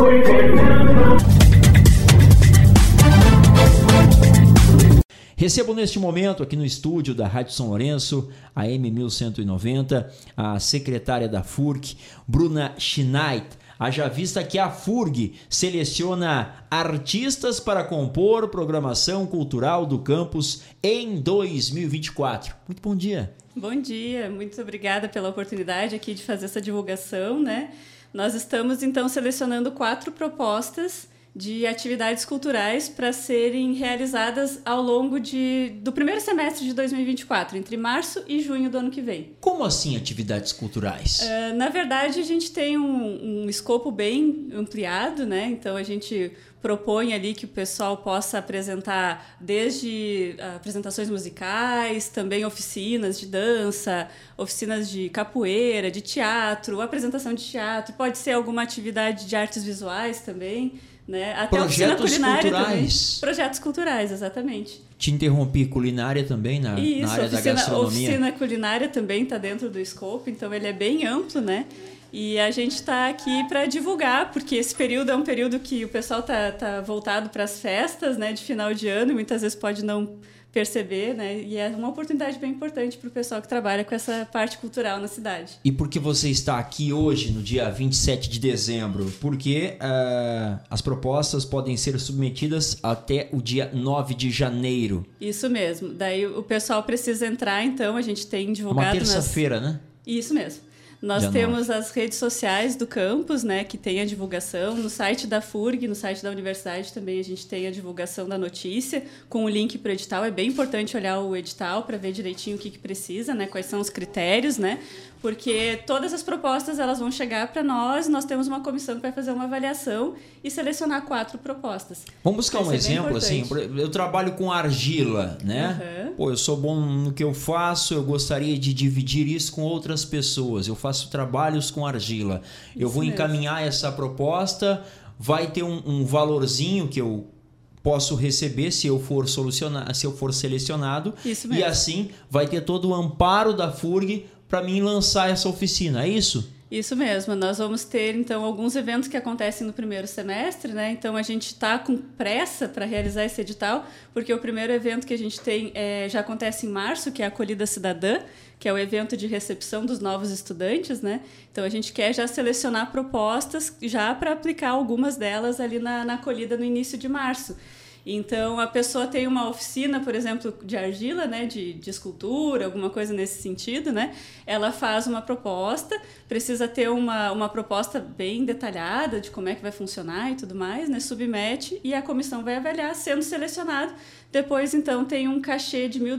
Recebo neste momento aqui no estúdio da Rádio São Lourenço, a M1190, a secretária da FURG, Bruna Schneit. Haja vista que a FURG seleciona artistas para compor programação cultural do campus em 2024. Muito bom dia. Bom dia, muito obrigada pela oportunidade aqui de fazer essa divulgação, né? Nós estamos então selecionando 4 propostas de atividades culturais para serem realizadas ao longo do primeiro semestre de 2024, entre março e junho do ano que vem. Como assim atividades culturais? Na verdade, a gente tem um escopo bem ampliado, né? Então, a gente propõe ali que o pessoal possa apresentar desde apresentações musicais, também oficinas de dança, oficinas de capoeira, de teatro, apresentação de teatro, pode ser alguma atividade de artes visuais também, né? Até projetos culinária culturais. Também. Projetos culturais, exatamente. Te interrompi, culinária também na área da gastronomia? Oficina culinária também está dentro do escopo, então ele é bem amplo, né? E a gente está aqui para divulgar, porque esse período é um período que o pessoal tá voltado para as festas, né, de final de ano, e muitas vezes pode não perceber, né? E é uma oportunidade bem importante para o pessoal que trabalha com essa parte cultural na cidade. E por que você está aqui hoje, no dia 27 de dezembro? Porque as propostas podem ser submetidas até o dia 9 de janeiro. Isso mesmo. Daí o pessoal precisa entrar, então, a gente tem divulgado... Uma terça-feira, né? Isso mesmo. Nós temos as redes sociais do campus, né, que tem a divulgação. No site da FURG, no site da universidade também a gente tem a divulgação da notícia com o link para o edital. É bem importante olhar o edital para ver direitinho o que precisa, né, quais são os critérios, né, porque todas as propostas elas vão chegar para nós temos uma comissão que vai fazer uma avaliação e selecionar 4 propostas. Vamos buscar um exemplo, assim, eu trabalho com argila, né? Uhum. Pô, eu sou bom no que eu faço, eu gostaria de dividir isso com outras pessoas, eu faço trabalhos com argila. Eu vou encaminhar essa proposta, vai ter um valorzinho que eu posso receber se eu for selecionado. Isso mesmo. E assim vai ter todo o amparo da FURG para mim lançar essa oficina, é isso? Isso mesmo, nós vamos ter então alguns eventos que acontecem no primeiro semestre, né? Então a gente está com pressa para realizar esse edital, porque o primeiro evento que a gente tem já acontece em março, que é a Acolhida Cidadã, que é o evento de recepção dos novos estudantes, né? Então a gente quer já selecionar propostas já para aplicar algumas delas ali na acolhida no início de março. Então, a pessoa tem uma oficina, por exemplo, de argila, né, de escultura, alguma coisa nesse sentido, né? Ela faz uma proposta, precisa ter uma proposta bem detalhada de como é que vai funcionar e tudo mais, né? Submete e a comissão vai avaliar, sendo selecionado. Depois, então, tem um cachê de R$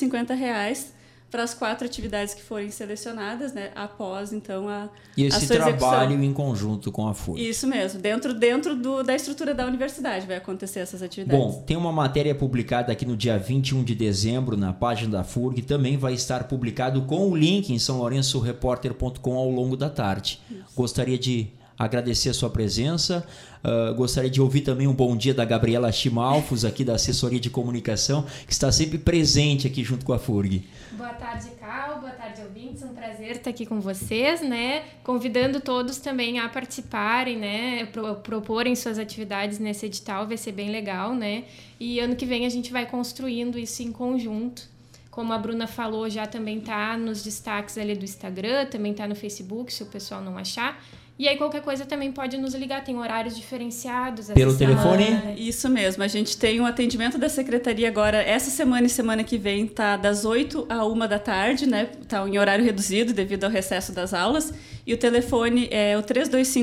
1.250 para as 4 atividades que forem selecionadas, né, após, então, e esse trabalho em conjunto com a FURG. Isso mesmo, dentro da estrutura da universidade vai acontecer essas atividades. Bom, tem uma matéria publicada aqui no dia 21 de dezembro na página da FURG, também vai estar publicado com o link em sãolourençoreporter.com ao longo da tarde. Isso. Gostaria de agradecer a sua presença. Gostaria de ouvir também um bom dia da Gabriela Chimalfos, aqui da assessoria de comunicação, que está sempre presente aqui junto com a FURG. Boa tarde, Cal. Boa tarde, ouvintes. Um prazer estar aqui com vocês, né? Convidando todos também a participarem, né? Proporem suas atividades nesse edital, vai ser bem legal, né? E ano que vem a gente vai construindo isso em conjunto. Como a Bruna falou, já também está nos destaques ali do Instagram, também está no Facebook, se o pessoal não achar. E aí qualquer coisa também pode nos ligar, tem horários diferenciados. Pelo telefone? Isso mesmo, a gente tem um atendimento da secretaria agora, essa semana e semana que vem, tá das 8 à 1 da tarde, né? Tá em horário reduzido devido ao recesso das aulas. E o telefone é o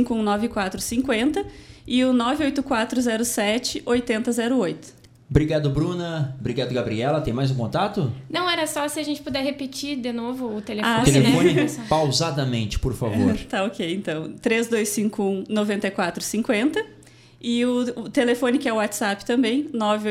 32519450 e o 98407-8008. Obrigado, Bruna. Obrigado, Gabriela. Tem mais um contato? Não, era só se a gente puder repetir de novo o telefone. O telefone, né? Pausadamente, por favor. Tá ok, então. 3251-9450 e o telefone que é o WhatsApp também,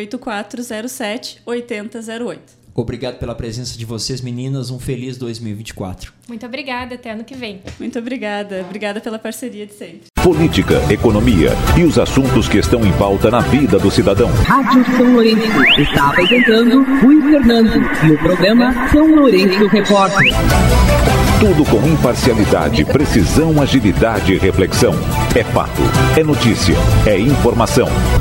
98407-8008. Obrigado pela presença de vocês, meninas. Um feliz 2024. Muito obrigada. Até ano que vem. Muito obrigada. Obrigada pela parceria de sempre. Política, economia e os assuntos que estão em pauta na vida do cidadão. Rádio São Lourenço está apresentando Rui Fernando e o programa São Lourenço Repórter. Tudo com imparcialidade, precisão, agilidade e reflexão. É fato, é notícia, é informação.